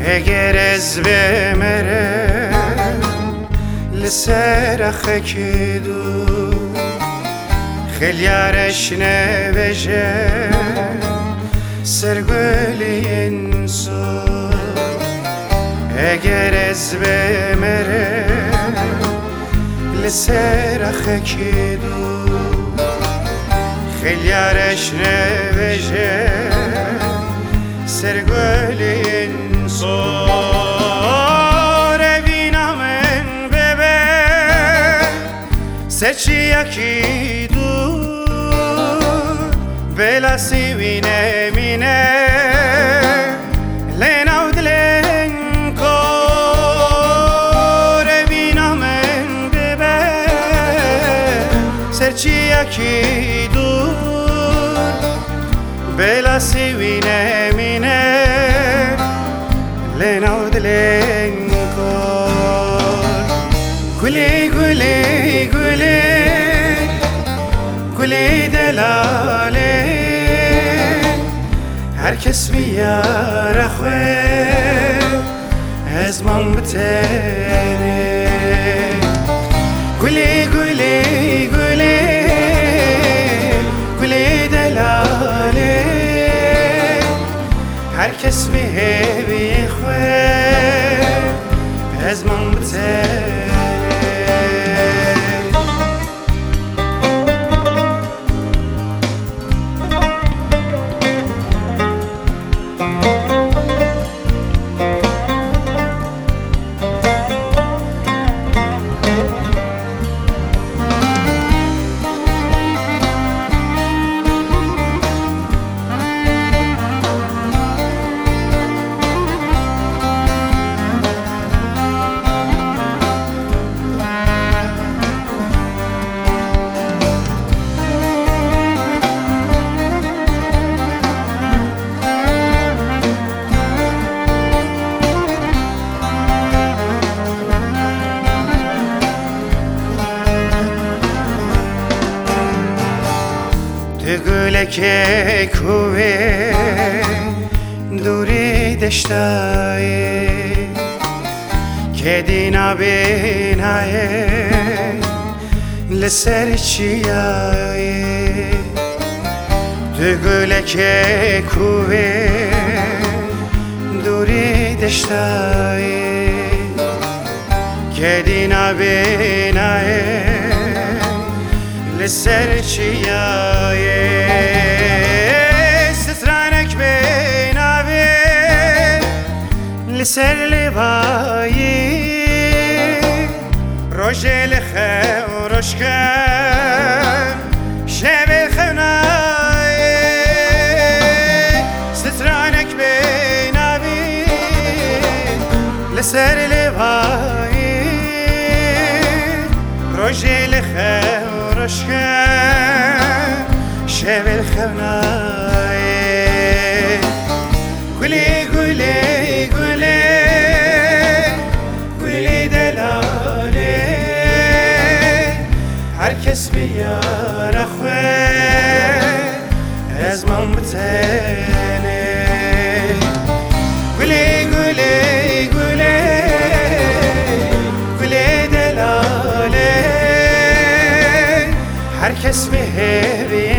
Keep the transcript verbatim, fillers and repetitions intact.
اگر از بمره لسر خکی دو خیلیارش نوشه سرگولی انسو اگر از بمره لسر خکی دو خیلیارش نوشه سرگولی انسو روینا من ببه سچی یکی دو بلا سیوینه مینه لیناو دلین کار روینا من ببه سچی یکی دو بلا سیوینه مینه لیناو دلین کار گلی گلی گلی گلی دلاله هر کس بیاره خواه از من بتنه گلی گلی گلی گلی دلاله هر کس بیه خواه از من بتنه گلک کوه دوری دشتای که دینا بینای لسر چیای تو گلک کوه دوری دشتای که دینا بینای لسر چیای سترانک بیناوی لسر لیوایی روژه لخه و روشکن شبه خونایی سترانک بیناوی لسر لیوایی روژه لخه روشکن شب الخونای گلی گلی گلی گلی دلاله هر کس بیاره خواه از من بتنه گلی گلی گلی گلی دلاله هر کس به